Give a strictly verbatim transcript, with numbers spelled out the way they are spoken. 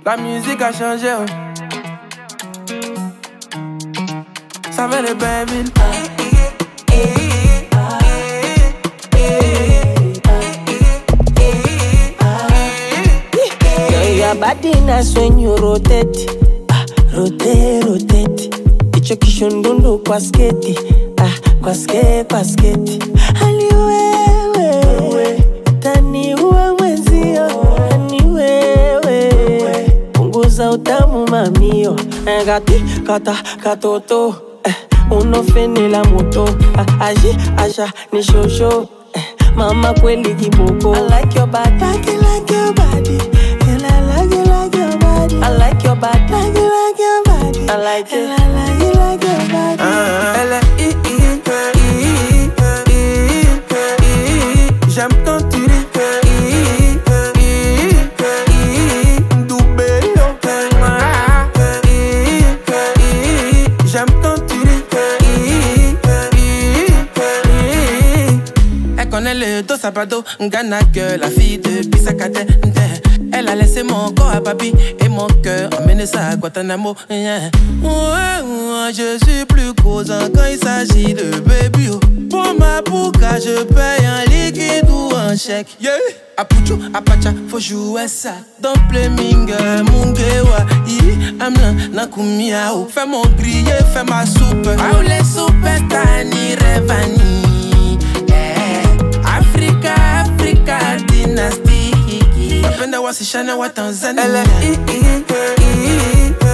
La musique a changé. Oh. Ça va les baby. Your body nice when you rotate, ah, rotate, rotate. Icho kishundundu kwa sketi, ah, kwa sketi, kwa sketi. Hani wewe, tani uwe mwenzio. Hani wewe, punguza utamu mamio. Gati, kata, katoto, eh, uno fene la moto. Ah, aji, aja, ni shosho, eh, mama kweli kiboko. I like your body, I like your body. I like you like your body. I like your body. Like you like your body. I like it. I like you like your body. Elle est i i i i i. J'aime quand tu dis i i i. Double yo. J'aime quand tu dis i i. Elle connaît le dos sabado, Ghana que la fille de Pisacate. Elle a laissé mon corps à papi et mon cœur emmené ça à Guantanamo. Yeah. Ouais, ouais, je suis plus causant quand il s'agit de baby. Oh. Pour ma bouca, je paye en liquide ou en chèque. Yeah. Apucho, apacha, faut jouer ça. Dans Pleming, Mungewa, Iri, Amlan, Nakumiao. Fais mon grillé, fais ma soupe. Ah, les soupes, Tani, Revani. Yeah. Africa, Africa, dynastie. Napenda wasishana wa Tanzania. Elle est i i i